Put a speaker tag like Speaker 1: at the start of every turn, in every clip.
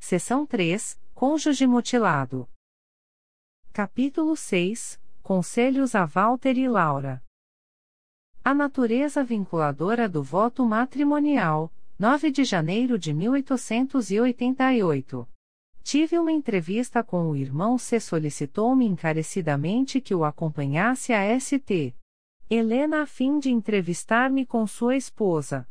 Speaker 1: Seção 3, Cônjuge mutilado. Capítulo 6, Conselhos a Walter e Laura. A natureza vinculadora do voto matrimonial, 9 de janeiro de 1888. Tive uma entrevista com o irmão C. Solicitou-me encarecidamente que o acompanhasse a St. Helena a fim de entrevistar-me com sua esposa.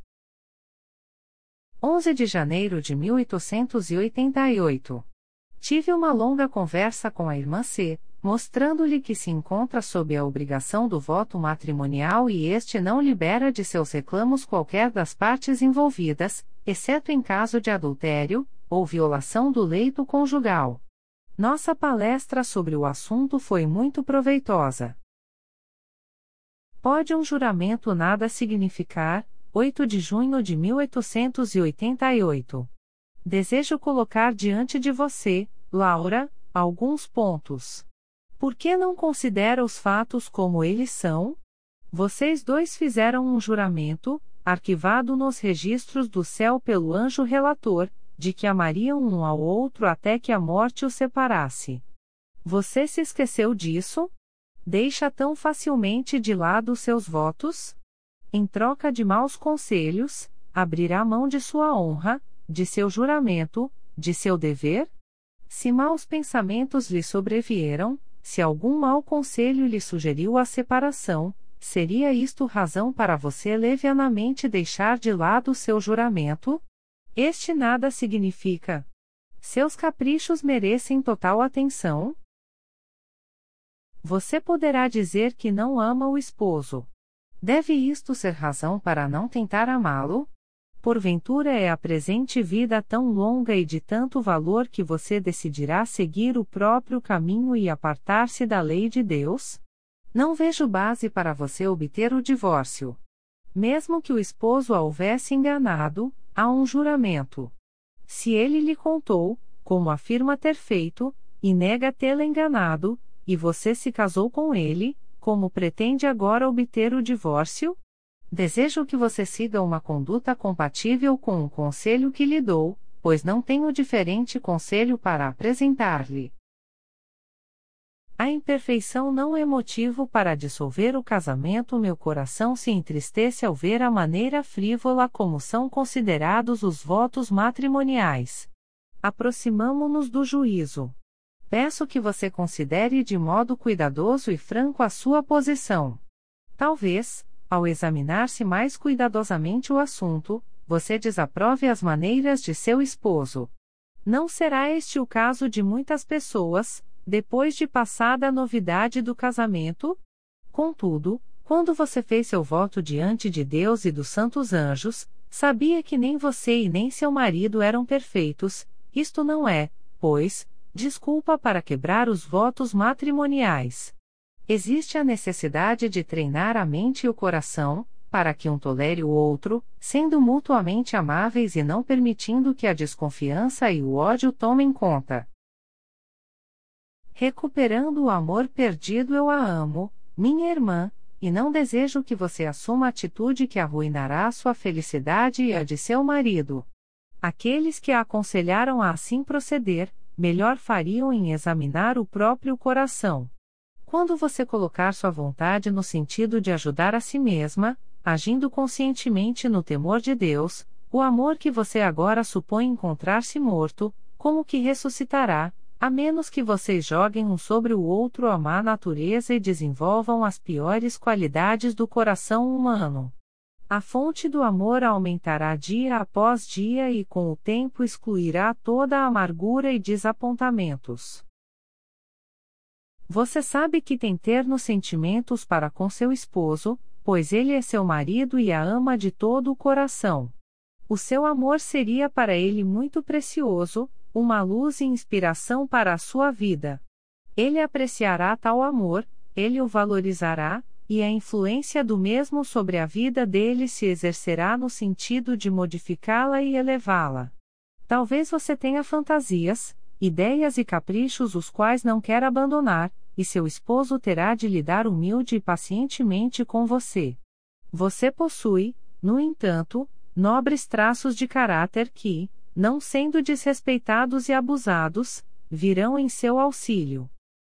Speaker 1: 11 de janeiro de 1888. Tive uma longa conversa com a irmã C., mostrando-lhe que se encontra sob a obrigação do voto matrimonial e este não libera de seus reclamos qualquer das partes envolvidas, exceto em caso de adultério, ou violação do leito conjugal. Nossa palestra sobre o assunto foi muito proveitosa. Pode um juramento nada significar? 8 de junho de 1888. Desejo colocar diante de você, Laura, alguns pontos. Por que não considera os fatos como eles são? Vocês dois fizeram um juramento, arquivado nos registros do céu pelo anjo relator, de que amariam um ao outro até que a morte os separasse. Você se esqueceu disso? Deixa tão facilmente de lado seus votos? Em troca de maus conselhos, abrirá mão de sua honra, de seu juramento, de seu dever? Se maus pensamentos lhe sobrevieram, se algum mau conselho lhe sugeriu a separação, seria isto razão para você levianamente deixar de lado seu juramento? Este nada significa. Seus caprichos merecem total atenção? Você poderá dizer que não ama o esposo. Deve isto ser razão para não tentar amá-lo? Porventura é a presente vida tão longa e de tanto valor que você decidirá seguir o próprio caminho e apartar-se da lei de Deus? Não vejo base para você obter o divórcio. Mesmo que o esposo a houvesse enganado, há um juramento. Se ele lhe contou, como afirma ter feito, e nega tê-la enganado, e você se casou com ele, como pretende agora obter o divórcio? Desejo que você siga uma conduta compatível com o conselho que lhe dou, pois não tenho diferente conselho para apresentar-lhe. A imperfeição não é motivo para dissolver o casamento. Meu coração se entristece ao ver a maneira frívola como são considerados os votos matrimoniais. Aproximamo-nos do juízo. Peço que você considere de modo cuidadoso e franco a sua posição. Talvez, ao examinar-se mais cuidadosamente o assunto, você desaprove as maneiras de seu esposo. Não será este o caso de muitas pessoas, depois de passada a novidade do casamento? Contudo, quando você fez seu voto diante de Deus e dos santos anjos, sabia que nem você e nem seu marido eram perfeitos. Isto não é, pois, desculpa para quebrar os votos matrimoniais. Existe a necessidade de treinar a mente e o coração, para que um tolere o outro, sendo mutuamente amáveis e não permitindo que a desconfiança e o ódio tomem conta. Recuperando o amor perdido, eu a amo, minha irmã, e não desejo que você assuma atitude que arruinará sua felicidade e a de seu marido. Aqueles que a aconselharam a assim proceder, melhor fariam em examinar o próprio coração. Quando você colocar sua vontade no sentido de ajudar a si mesma, agindo conscientemente no temor de Deus, o amor que você agora supõe encontrar-se morto, como que ressuscitará, a menos que vocês joguem um sobre o outro a má natureza e desenvolvam as piores qualidades do coração humano. A fonte do amor aumentará dia após dia e com o tempo excluirá toda a amargura e desapontamentos. Você sabe que tem ternos sentimentos para com seu esposo, pois ele é seu marido e a ama de todo o coração. O seu amor seria para ele muito precioso, uma luz e inspiração para a sua vida. Ele apreciará tal amor, ele o valorizará, e a influência do mesmo sobre a vida dele se exercerá no sentido de modificá-la e elevá-la. Talvez você tenha fantasias, ideias e caprichos os quais não quer abandonar, e seu esposo terá de lidar humilde e pacientemente com você. Você possui, no entanto, nobres traços de caráter que, não sendo desrespeitados e abusados, virão em seu auxílio.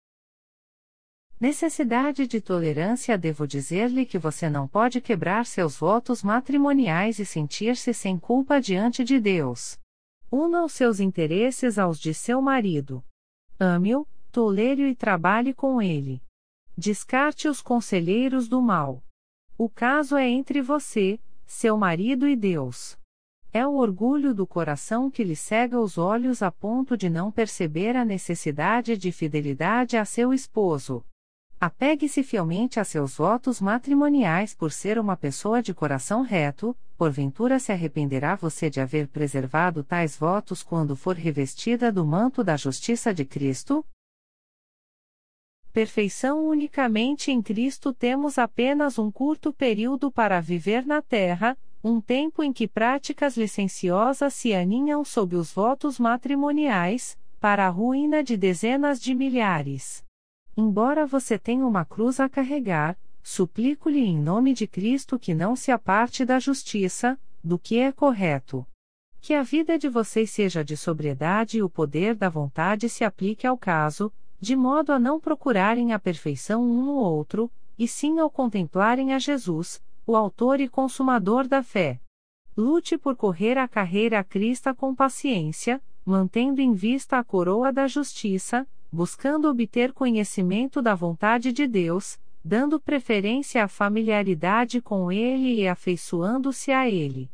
Speaker 1: Necessidade de tolerância. Devo dizer-lhe que você não pode quebrar seus votos matrimoniais e sentir-se sem culpa diante de Deus. Una os seus interesses aos de seu marido. Ame-o, tolere-o e trabalhe com ele. Descarte os conselheiros do mal. O caso é entre você, seu marido e Deus. É o orgulho do coração que lhe cega os olhos a ponto de não perceber a necessidade de fidelidade a seu esposo. Apegue-se fielmente a seus votos matrimoniais por ser uma pessoa de coração reto, porventura se arrependerá você de haver preservado tais votos quando for revestida do manto da justiça de Cristo? Perfeição. Unicamente em Cristo temos apenas um curto período para viver na terra, um tempo em que práticas licenciosas se aninham sob os votos matrimoniais, para a ruína de dezenas de milhares. Embora você tenha uma cruz a carregar, suplico-lhe em nome de Cristo que não se aparte da justiça, do que é correto. Que a vida de vocês seja de sobriedade e o poder da vontade se aplique ao caso, de modo a não procurarem a perfeição um no outro, e sim ao contemplarem a Jesus, o autor e consumador da fé. Lute por correr a carreira crista com paciência, mantendo em vista a coroa da justiça, buscando obter conhecimento da vontade de Deus, dando preferência à familiaridade com Ele e afeiçoando-se a Ele.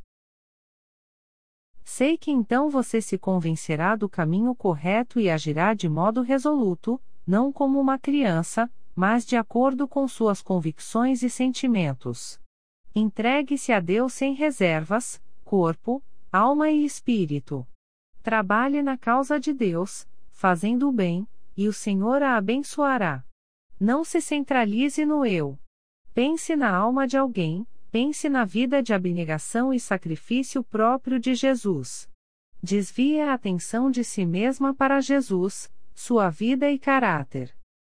Speaker 1: Sei que então você se convencerá do caminho correto e agirá de modo resoluto, não como uma criança, mas de acordo com suas convicções e sentimentos. Entregue-se a Deus sem reservas, corpo, alma e espírito. Trabalhe na causa de Deus, fazendo o bem, e o Senhor a abençoará. Não se centralize no eu. Pense na alma de alguém, pense na vida de abnegação e sacrifício próprio de Jesus. Desvie a atenção de si mesma para Jesus, sua vida e caráter.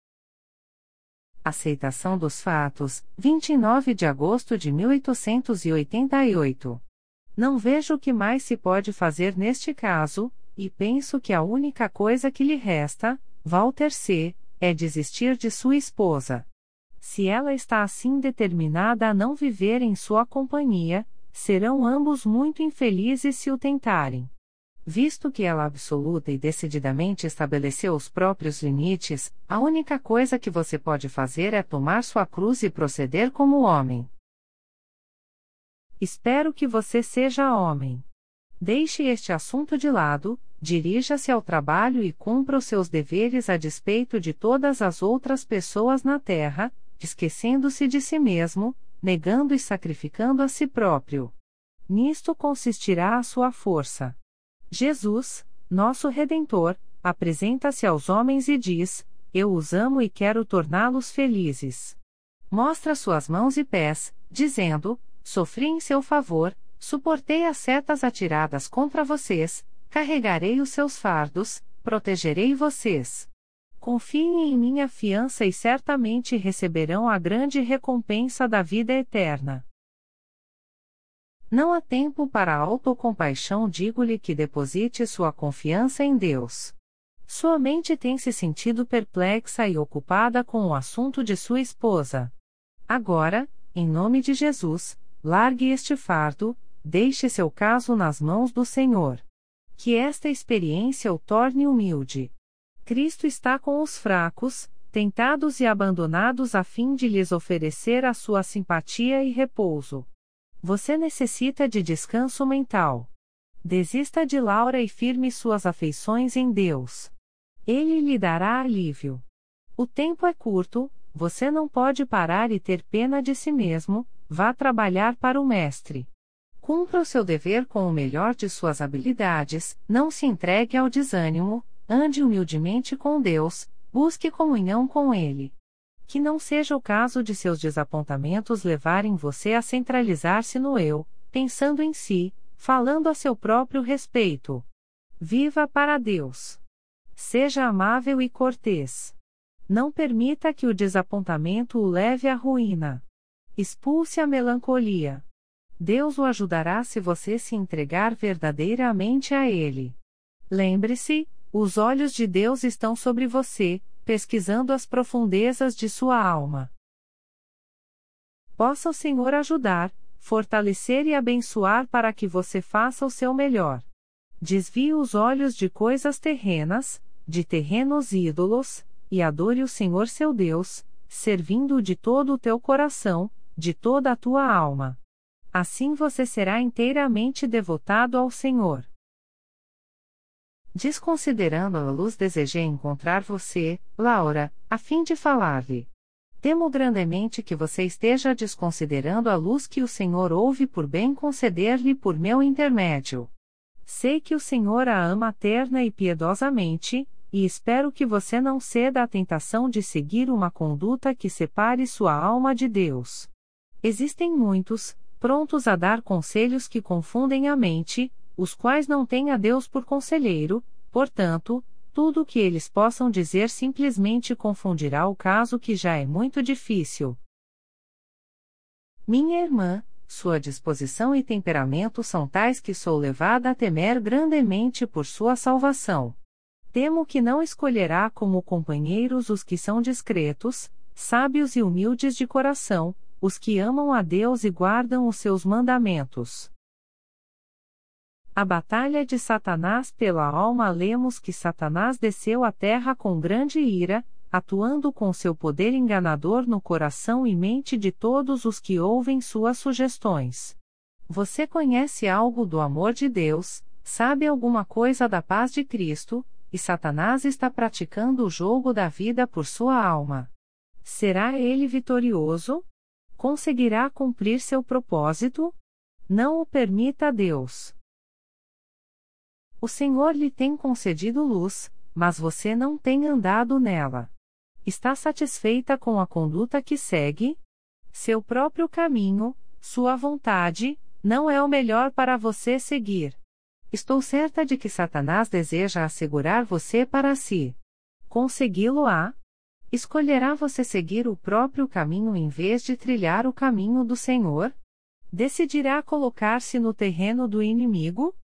Speaker 1: Aceitação dos fatos, 29 de agosto de 1888. Não vejo o que mais se pode fazer neste caso, e penso que a única coisa que lhe resta, Walter C., é desistir de sua esposa. Se ela está assim determinada a não viver em sua companhia, serão ambos muito infelizes se o tentarem. Visto que ela absoluta e decididamente estabeleceu os próprios limites, a única coisa que você pode fazer é tomar sua cruz e proceder como homem. Espero que você seja homem. Deixe este assunto de lado, dirija-se ao trabalho e cumpra os seus deveres a despeito de todas as outras pessoas na terra, esquecendo-se de si mesmo, negando e sacrificando a si próprio. Nisto consistirá a sua força. Jesus, nosso Redentor, apresenta-se aos homens e diz: Eu os amo e quero torná-los felizes. Mostra suas mãos e pés, dizendo: Sofri em seu favor, suportei as setas atiradas contra vocês, carregarei os seus fardos, protegerei vocês. Confiem em minha fiança e certamente receberão a grande recompensa da vida eterna. Não há tempo para autocompaixão. Digo-lhe que deposite sua confiança em Deus. Sua mente tem se sentido perplexa e ocupada com o assunto de sua esposa. Agora, em nome de Jesus, largue este fardo, deixe seu caso nas mãos do Senhor. Que esta experiência o torne humilde. Cristo está com os fracos, tentados e abandonados a fim de lhes oferecer a sua simpatia e repouso. Você necessita de descanso mental. Desista de Laura e firme suas afeições em Deus. Ele lhe dará alívio. O tempo é curto, você não pode parar e ter pena de si mesmo, vá trabalhar para o Mestre. Cumpra o seu dever com o melhor de suas habilidades, não se entregue ao desânimo, ande humildemente com Deus, busque comunhão com Ele. Que não seja o caso de seus desapontamentos levarem você a centralizar-se no eu, pensando em si, falando a seu próprio respeito. Viva para Deus. Seja amável e cortês. Não permita que o desapontamento o leve à ruína. Expulse a melancolia. Deus o ajudará se você se entregar verdadeiramente a Ele. Lembre-se, os olhos de Deus estão sobre você, pesquisando as profundezas de sua alma. Possa o Senhor ajudar, fortalecer e abençoar para que você faça o seu melhor. Desvie os olhos de coisas terrenas, de terrenos ídolos, e adore o Senhor seu Deus, servindo-o de todo o teu coração, de toda a tua alma. Assim você será inteiramente devotado ao Senhor. Desconsiderando a luz, desejei encontrar você, Laura, a fim de falar-lhe. Temo grandemente que você esteja desconsiderando a luz que o Senhor ouve por bem conceder-lhe por meu intermédio. Sei que o Senhor a ama terna e piedosamente, e espero que você não ceda à tentação de seguir uma conduta que separe sua alma de Deus. Existem muitos, prontos a dar conselhos que confundem a mente, os quais não têm a Deus por conselheiro, portanto, tudo o que eles possam dizer simplesmente confundirá o caso, que já é muito difícil. Minha irmã, sua disposição e temperamento são tais que sou levada a temer grandemente por sua salvação. Temo que não escolherá como companheiros os que são discretos, sábios e humildes de coração, os que amam a Deus e guardam os seus mandamentos. A batalha de Satanás pela alma. Lemos que Satanás desceu à terra com grande ira, atuando com seu poder enganador no coração e mente de todos os que ouvem suas sugestões. Você conhece algo do amor de Deus, sabe alguma coisa da paz de Cristo, e Satanás está praticando o jogo da vida por sua alma. Será ele vitorioso? Conseguirá cumprir seu propósito? Não o permita a Deus. O Senhor lhe tem concedido luz, mas você não tem andado nela. Está satisfeita com a conduta que segue? Seu próprio caminho, sua vontade, não é o melhor para você seguir. Estou certa de que Satanás deseja assegurar você para si. Consegui-lo-á? Escolherá você seguir o próprio caminho em vez de trilhar o caminho do Senhor? Decidirá colocar-se no terreno do inimigo?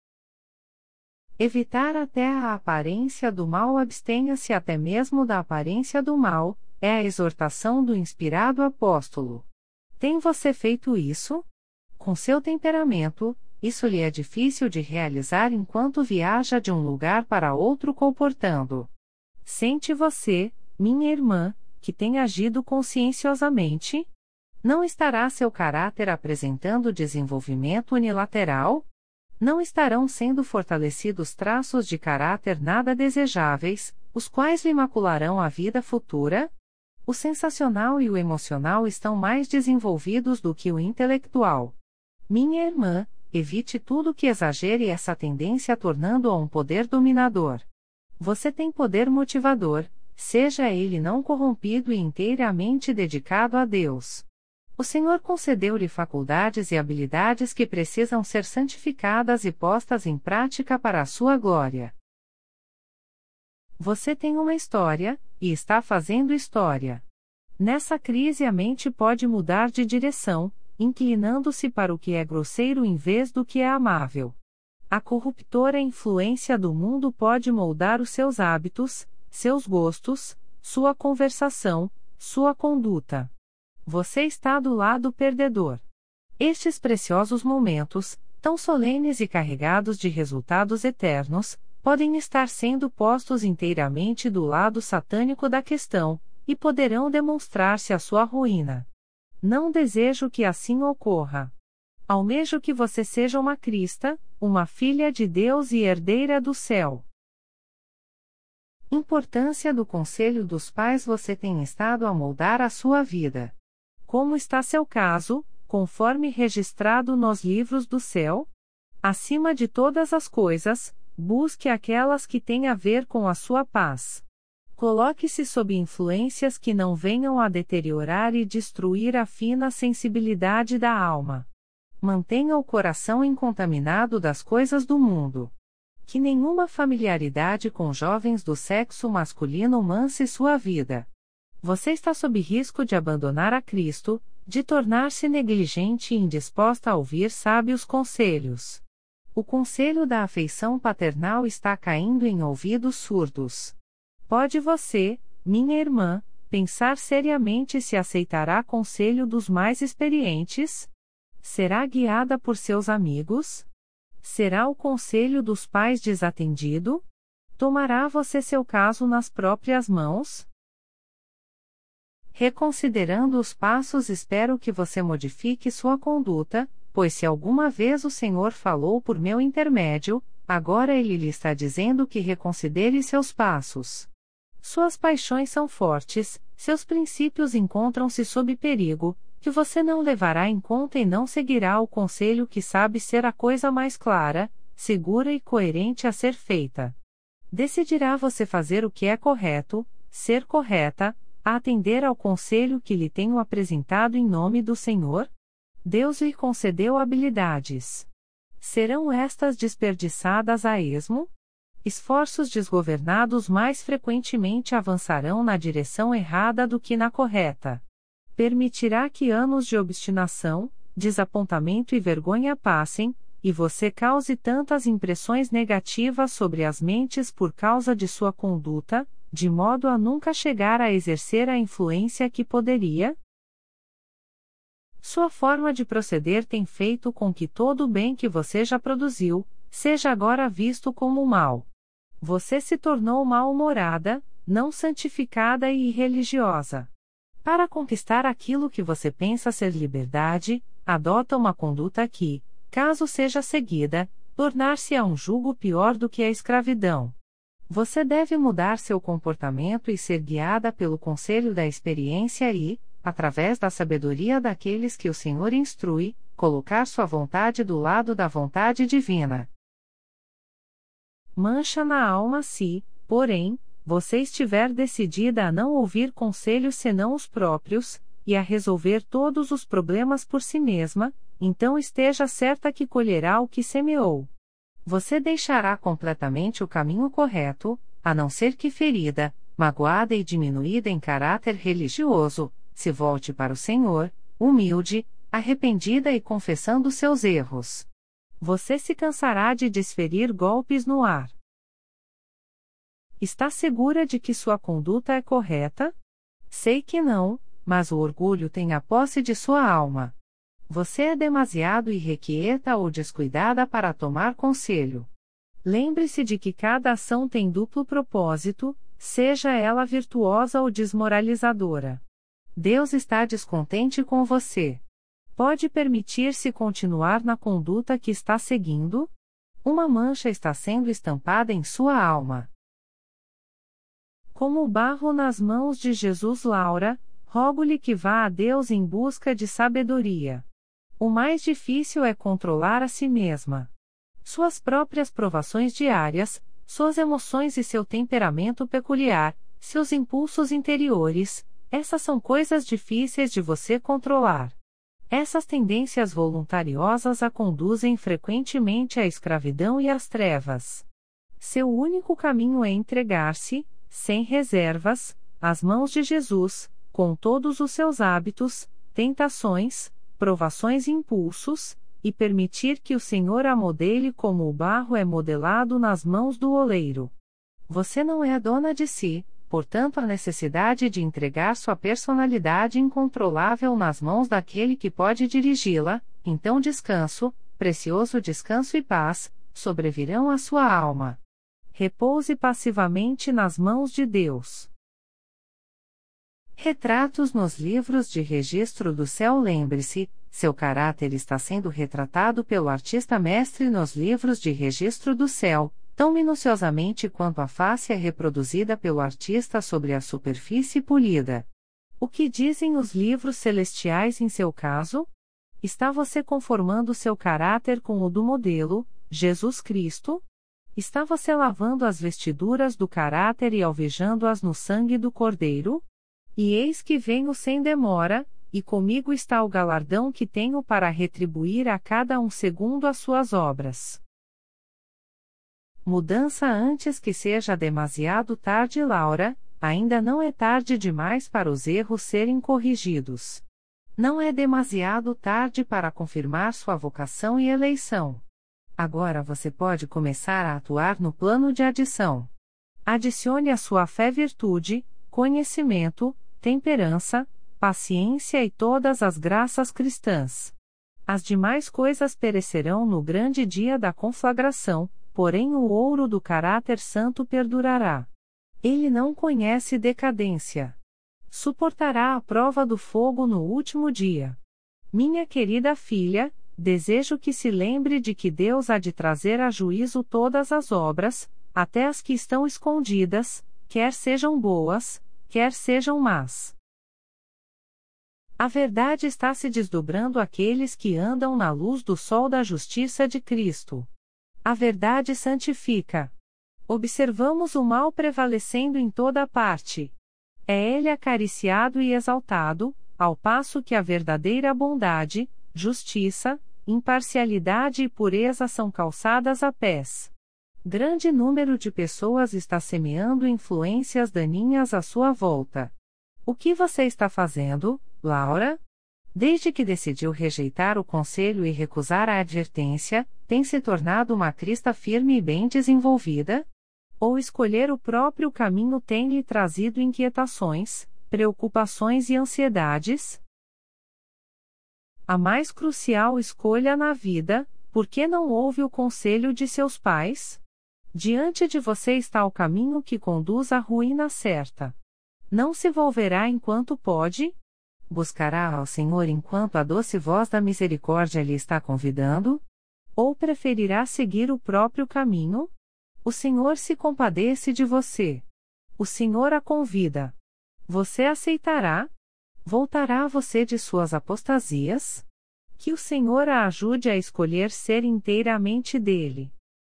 Speaker 1: Evitar até a aparência do mal. Abstenha-se até mesmo da aparência do mal, é a exortação do inspirado apóstolo. Tem você feito isso? Com seu temperamento, isso lhe é difícil de realizar enquanto viaja de um lugar para outro comportando. Sente você, minha irmã, que tem agido conscienciosamente? Não estará seu caráter apresentando desenvolvimento unilateral? Não estarão sendo fortalecidos traços de caráter nada desejáveis, os quais lhe macularão a vida futura? O sensacional e o emocional estão mais desenvolvidos do que o intelectual. Minha irmã, evite tudo que exagere essa tendência, tornando-a um poder dominador. Você tem poder motivador, seja ele não corrompido e inteiramente dedicado a Deus. O Senhor concedeu-lhe faculdades e habilidades que precisam ser santificadas e postas em prática para a sua glória. Você tem uma história, e está fazendo história. Nessa crise a mente pode mudar de direção, inclinando-se para o que é grosseiro em vez do que é amável. A corruptora influência do mundo pode moldar os seus hábitos, seus gostos, sua conversação, sua conduta. Você está do lado perdedor. Estes preciosos momentos, tão solenes e carregados de resultados eternos, podem estar sendo postos inteiramente do lado satânico da questão, e poderão demonstrar-se a sua ruína. Não desejo que assim ocorra. Almejo que você seja uma crista, uma filha de Deus e herdeira do céu. Importância do conselho dos pais. Você tem estado a moldar a sua vida. Como está seu caso, conforme registrado nos livros do céu? Acima de todas as coisas, busque aquelas que têm a ver com a sua paz. Coloque-se sob influências que não venham a deteriorar e destruir a fina sensibilidade da alma. Mantenha o coração incontaminado das coisas do mundo. Que nenhuma familiaridade com jovens do sexo masculino manse sua vida. Você está sob risco de abandonar a Cristo, de tornar-se negligente e indisposta a ouvir sábios conselhos. O conselho da afeição paternal está caindo em ouvidos surdos. Pode você, minha irmã, pensar seriamente se aceitará conselho dos mais experientes? Será guiada por seus amigos? Será o conselho dos pais desatendido? Tomará você seu caso nas próprias mãos? Reconsiderando os passos, espero que você modifique sua conduta, pois se alguma vez o Senhor falou por meu intermédio, agora Ele lhe está dizendo que reconsidere seus passos. Suas paixões são fortes, seus princípios encontram-se sob perigo, que você não levará em conta e não seguirá o conselho que sabe ser a coisa mais clara, segura e coerente a ser feita. Decidirá você fazer o que é correto, ser correta, a atender ao conselho que lhe tenho apresentado em nome do Senhor? Deus lhe concedeu habilidades. Serão estas desperdiçadas a esmo? Esforços desgovernados mais frequentemente avançarão na direção errada do que na correta. Permitirá que anos de obstinação, desapontamento e vergonha passem, e você cause tantas impressões negativas sobre as mentes por causa de sua conduta, de modo a nunca chegar a exercer a influência que poderia? Sua forma de proceder tem feito com que todo o bem que você já produziu, seja agora visto como mal. Você se tornou mal-humorada, não santificada e irreligiosa. Para conquistar aquilo que você pensa ser liberdade, adota uma conduta que, caso seja seguida, tornar-se-á um jugo pior do que a escravidão. Você deve mudar seu comportamento e ser guiada pelo conselho da experiência e, através da sabedoria daqueles que o Senhor instrui, colocar sua vontade do lado da vontade divina. Mancha na alma se, porém, você estiver decidida a não ouvir conselhos senão os próprios, e a resolver todos os problemas por si mesma, então esteja certa que colherá o que semeou. Você deixará completamente o caminho correto, a não ser que ferida, magoada e diminuída em caráter religioso, se volte para o Senhor, humilde, arrependida e confessando seus erros. Você se cansará de desferir golpes no ar. Está segura de que sua conduta é correta? Sei que não, mas o orgulho tem a posse de sua alma. Você é demasiado irrequieta ou descuidada para tomar conselho. Lembre-se de que cada ação tem duplo propósito, seja ela virtuosa ou desmoralizadora. Deus está descontente com você. Pode permitir-se continuar na conduta que está seguindo? Uma mancha está sendo estampada em sua alma. Como o barro nas mãos de Jesus. Laura, rogo-lhe que vá a Deus em busca de sabedoria. O mais difícil é controlar a si mesma. Suas próprias provações diárias, suas emoções e seu temperamento peculiar, seus impulsos interiores, essas são coisas difíceis de você controlar. Essas tendências voluntariosas a conduzem frequentemente à escravidão e às trevas. Seu único caminho é entregar-se, sem reservas, às mãos de Jesus, com todos os seus hábitos, tentações, provações e impulsos, e permitir que o Senhor a modele como o barro é modelado nas mãos do oleiro. Você não é a dona de si, portanto a necessidade de entregar sua personalidade incontrolável nas mãos daquele que pode dirigi-la, então descanso, precioso descanso e paz, sobrevirão à sua alma. Repouse passivamente nas mãos de Deus. Retratos nos livros de registro do céu. Lembre-se, seu caráter está sendo retratado pelo artista mestre nos livros de registro do céu, tão minuciosamente quanto a face é reproduzida pelo artista sobre a superfície polida. O que dizem os livros celestiais em seu caso? Está você conformando seu caráter com o do modelo, Jesus Cristo? Está você lavando as vestiduras do caráter e alvejando-as no sangue do Cordeiro? E eis que venho sem demora, e comigo está o galardão que tenho para retribuir a cada um segundo as suas obras. Mudança antes que seja demasiado tarde. Laura, ainda não é tarde demais para os erros serem corrigidos. Não é demasiado tarde para confirmar sua vocação e eleição. Agora você pode começar a atuar no plano de adição. Adicione à sua fé virtude, conhecimento, temperança, paciência e todas as graças cristãs. As demais coisas perecerão no grande dia da conflagração, porém o ouro do caráter santo perdurará. Ele não conhece decadência. Suportará a prova do fogo no último dia. Minha querida filha, desejo que se lembre de que Deus há de trazer a juízo todas as obras, até as que estão escondidas, quer sejam boas, quer sejam más. A verdade está se desdobrando àqueles que andam na luz do sol da justiça de Cristo. A verdade santifica. Observamos o mal prevalecendo em toda parte. É ele acariciado e exaltado, ao passo que a verdadeira bondade, justiça, imparcialidade e pureza são calçadas a pés. Grande número de pessoas está semeando influências daninhas à sua volta. O que você está fazendo, Laura? Desde que decidiu rejeitar o conselho e recusar a advertência, tem se tornado uma crista firme e bem desenvolvida? Ou escolher o próprio caminho tem lhe trazido inquietações, preocupações e ansiedades? A mais crucial escolha na vida, por que não ouve o conselho de seus pais? Diante de você está o caminho que conduz à ruína certa. Não se volverá enquanto pode? Buscará ao Senhor enquanto a doce voz da misericórdia lhe está convidando? Ou preferirá seguir o próprio caminho? O Senhor se compadece de você. O Senhor a convida. Você aceitará? Voltará você de suas apostasias? Que o Senhor a ajude a escolher ser inteiramente dele.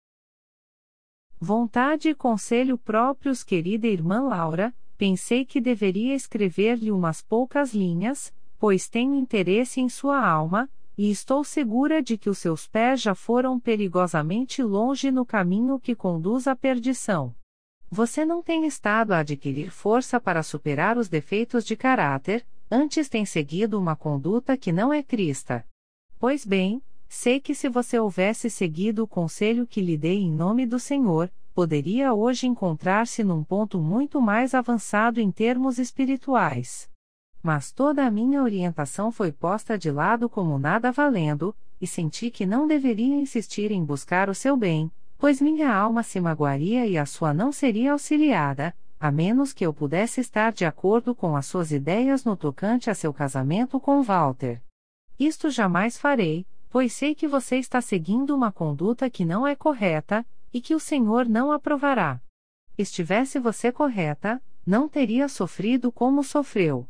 Speaker 1: Vontade e conselho próprios. Querida irmã Laura, pensei que deveria escrever-lhe umas poucas linhas, pois tenho interesse em sua alma, e estou segura de que os seus pés já foram perigosamente longe no caminho que conduz à perdição. Você não tem estado a adquirir força para superar os defeitos de caráter, antes tem seguido uma conduta que não é crista. Pois bem, sei que se você houvesse seguido o conselho que lhe dei em nome do Senhor, poderia hoje encontrar-se num ponto muito mais avançado em termos espirituais. Mas toda a minha orientação foi posta de lado como nada valendo, e senti que não deveria insistir em buscar o seu bem, pois minha alma se magoaria e a sua não seria auxiliada, a menos que eu pudesse estar de acordo com as suas ideias no tocante a seu casamento com Walter. Isto jamais farei, pois sei que você está seguindo uma conduta que não é correta, e que o Senhor não aprovará. Estivesse você correta, não teria sofrido como sofreu.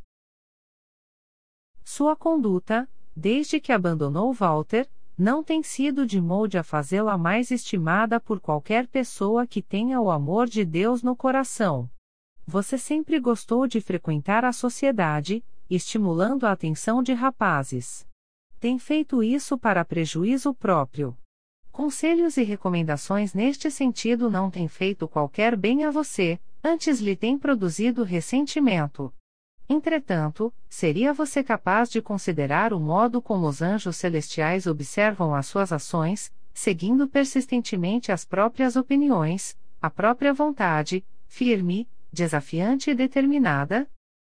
Speaker 1: Sua conduta, desde que abandonou Walter, não tem sido de molde a fazê-la mais estimada por qualquer pessoa que tenha o amor de Deus no coração. Você sempre gostou de frequentar a sociedade, estimulando a atenção de rapazes. Tem feito isso para prejuízo próprio. Conselhos e recomendações neste sentido não têm feito qualquer bem a você, antes lhe têm produzido ressentimento. Entretanto, seria você capaz de considerar o modo como os anjos celestiais observam as suas ações, seguindo persistentemente as próprias opiniões, a própria vontade, firme, desafiante e determinada?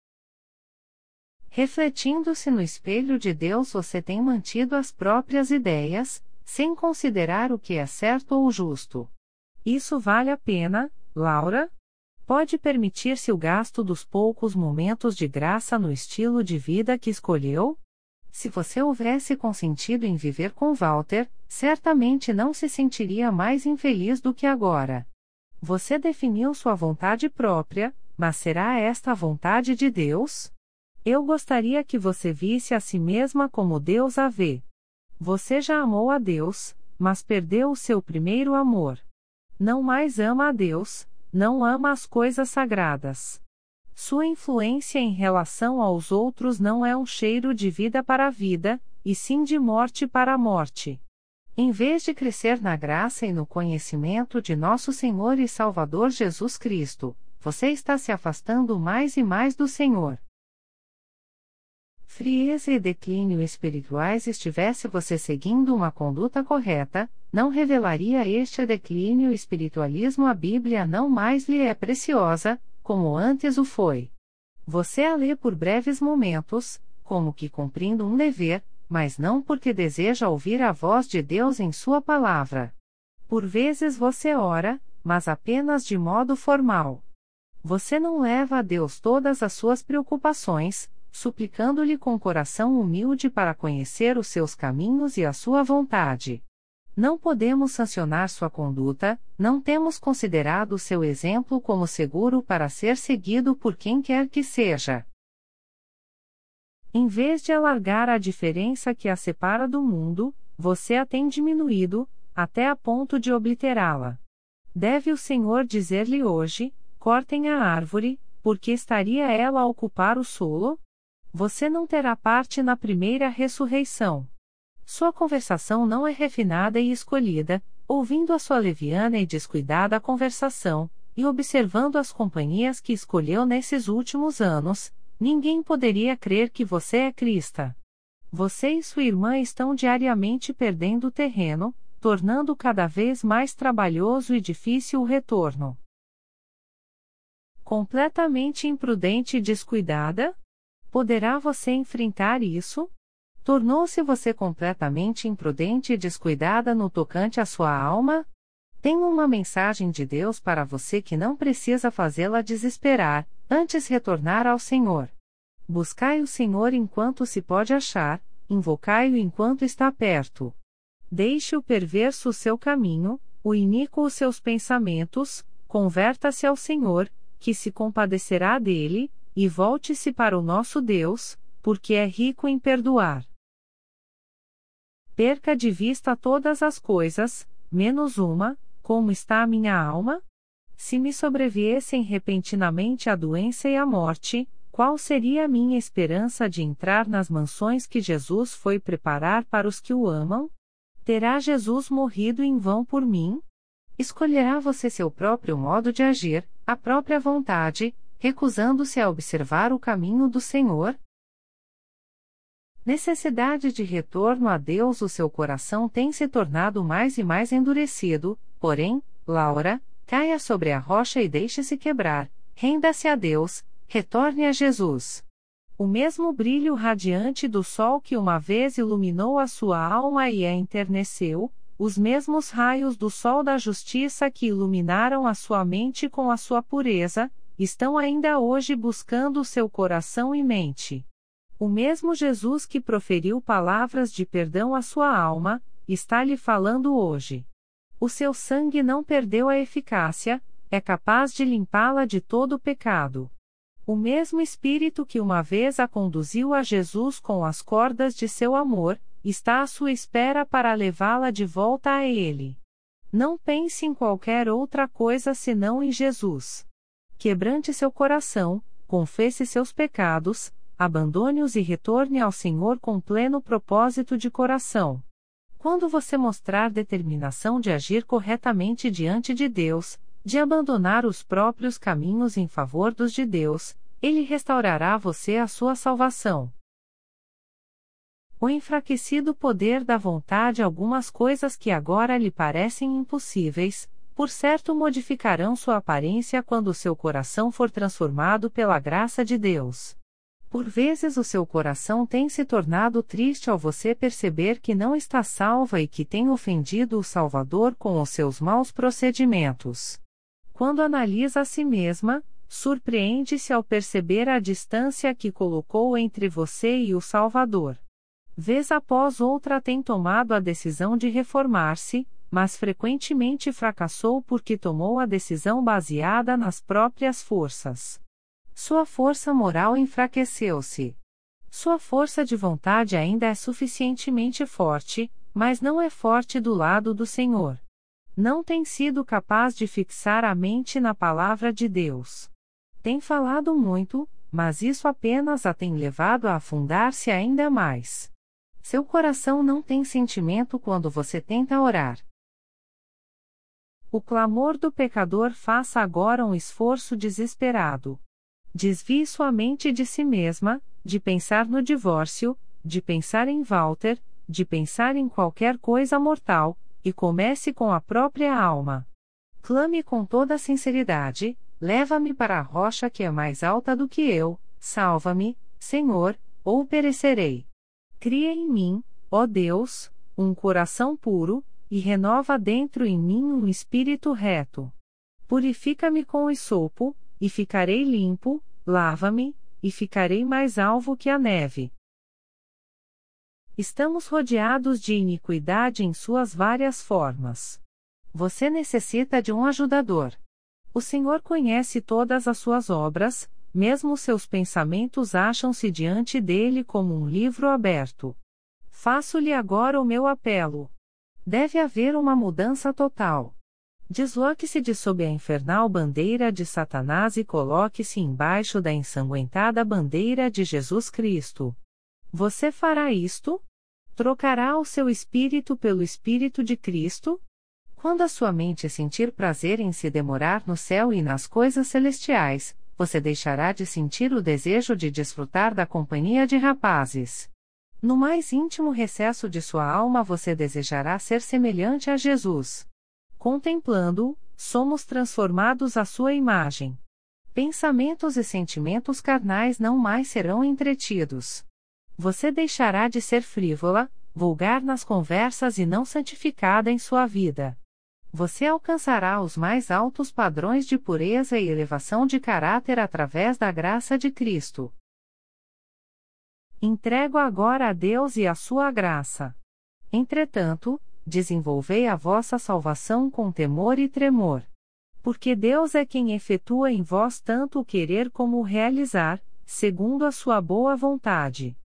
Speaker 1: Refletindo-se no espelho de Deus, você tem mantido as próprias ideias, sem considerar o que é certo ou justo. Isso vale a pena, Laura? Pode permitir-se o gasto dos poucos momentos de graça no estilo de vida que escolheu? Se você houvesse consentido em viver com Walter, certamente não se sentiria mais infeliz do que agora. Você definiu sua vontade própria, mas será esta a vontade de Deus? Eu gostaria que você visse a si mesma como Deus a vê. Você já amou a Deus, mas perdeu o seu primeiro amor. Não mais ama a Deus, não ama as coisas sagradas. Sua influência em relação aos outros não é um cheiro de vida para a vida, e sim de morte para a morte. Em vez de crescer na graça e no conhecimento de nosso Senhor e Salvador Jesus Cristo, você está se afastando mais e mais do Senhor. frieza e declínio espirituais estivesse você seguindo uma conduta correta, não revelaria este declínio e espiritualismo. A Bíblia não mais lhe é preciosa, como antes o foi. Você a lê por breves momentos, como que cumprindo um dever, mas não porque deseja ouvir a voz de Deus em sua palavra. Por vezes você ora, mas apenas de modo formal. Você não leva a Deus todas as suas preocupações, suplicando-lhe com coração humilde para conhecer os seus caminhos e a sua vontade. Não podemos sancionar sua conduta, não temos considerado seu exemplo como seguro para ser seguido por quem quer que seja. Em vez de alargar a diferença que a separa do mundo, você a tem diminuído, até a ponto de obliterá-la. Deve o Senhor dizer-lhe hoje: cortem a árvore, porque estaria ela a ocupar o solo? Você não terá parte na primeira ressurreição. Sua conversação não é refinada e escolhida, ouvindo a sua leviana e descuidada conversação, e observando as companhias que escolheu nesses últimos anos, ninguém poderia crer que você é crista. Você e sua irmã estão diariamente perdendo terreno, tornando cada vez mais trabalhoso e difícil o retorno. Completamente imprudente e descuidada? Poderá você enfrentar isso? Tornou-se você completamente imprudente e descuidada no tocante à sua alma? Tenho uma mensagem de Deus para você que não precisa fazê-la desesperar, antes retornar ao Senhor. Buscai o Senhor enquanto se pode achar, invocai-o enquanto está perto. Deixe o perverso o seu caminho, o iníquo os seus pensamentos, converta-se ao Senhor, que se compadecerá dele, e volte-se para o nosso Deus, porque é rico em perdoar. Perca de vista todas as coisas, menos uma: como está a minha alma? Se me sobreviessem repentinamente a doença e a morte, qual seria a minha esperança de entrar nas mansões que Jesus foi preparar para os que o amam? Terá Jesus morrido em vão por mim? Escolherá você seu próprio modo de agir, a própria vontade, recusando-se a observar o caminho do Senhor? Necessidade de retorno a Deus. O seu coração tem se tornado mais e mais endurecido, porém, Laura, caia sobre a rocha e deixe-se quebrar, renda-se a Deus, retorne a Jesus. O mesmo brilho radiante do sol que uma vez iluminou a sua alma e a enterneceu, os mesmos raios do sol da justiça que iluminaram a sua mente com a sua pureza, estão ainda hoje buscando o seu coração e mente. O mesmo Jesus que proferiu palavras de perdão à sua alma, está lhe falando hoje. O seu sangue não perdeu a eficácia, é capaz de limpá-la de todo o pecado. O mesmo Espírito que uma vez a conduziu a Jesus com as cordas de seu amor, está à sua espera para levá-la de volta a Ele. Não pense em qualquer outra coisa senão em Jesus. Quebrante seu coração, confesse seus pecados, abandone-os e retorne ao Senhor com pleno propósito de coração. Quando você mostrar determinação de agir corretamente diante de Deus, de abandonar os próprios caminhos em favor dos de Deus, Ele restaurará você a sua salvação. O enfraquecido poder da vontade. Algumas coisas que agora lhe parecem impossíveis, por certo modificarão sua aparência quando seu coração for transformado pela graça de Deus. Por vezes o seu coração tem se tornado triste ao você perceber que não está salva e que tem ofendido o Salvador com os seus maus procedimentos. Quando analisa a si mesma, surpreende-se ao perceber a distância que colocou entre você e o Salvador. Vez após outra tem tomado a decisão de reformar-se, mas frequentemente fracassou porque tomou a decisão baseada nas próprias forças. Sua força moral enfraqueceu-se. Sua força de vontade ainda é suficientemente forte, mas não é forte do lado do Senhor. Não tem sido capaz de fixar a mente na palavra de Deus. Tem falado muito, mas isso apenas a tem levado a afundar-se ainda mais. Seu coração não tem sentimento quando você tenta orar. O clamor do pecador. Faça agora um esforço desesperado. Desvie sua mente de si mesma, de pensar no divórcio, de pensar em Walter, de pensar em qualquer coisa mortal, e comece com a própria alma. Clame com toda a sinceridade: leva-me para a rocha que é mais alta do que eu, salva-me, Senhor, ou perecerei. Cria em mim, ó Deus, um coração puro, e renova dentro em mim um espírito reto. Purifica-me com hisopo, e ficarei limpo, lava-me, e ficarei mais alvo que a neve. Estamos rodeados de iniquidade em suas várias formas. Você necessita de um ajudador. O Senhor conhece todas as suas obras, mesmo seus pensamentos acham-se diante dele como um livro aberto. Faço-lhe agora o meu apelo. Deve haver uma mudança total. Desloque-se de sob a infernal bandeira de Satanás e coloque-se embaixo da ensanguentada bandeira de Jesus Cristo. Você fará isto? Trocará o seu espírito pelo espírito de Cristo? Quando a sua mente sentir prazer em se demorar no céu e nas coisas celestiais, você deixará de sentir o desejo de desfrutar da companhia de rapazes. No mais íntimo recesso de sua alma você desejará ser semelhante a Jesus. Contemplando-o, somos transformados à sua imagem. Pensamentos e sentimentos carnais não mais serão entretidos. Você deixará de ser frívola, vulgar nas conversas e não santificada em sua vida. Você alcançará os mais altos padrões de pureza e elevação de caráter através da graça de Cristo. Entrego agora a Deus e a sua graça. Entretanto, desenvolvei a vossa salvação com temor e tremor. Porque Deus é quem efetua em vós tanto o querer como o realizar, segundo a sua boa vontade.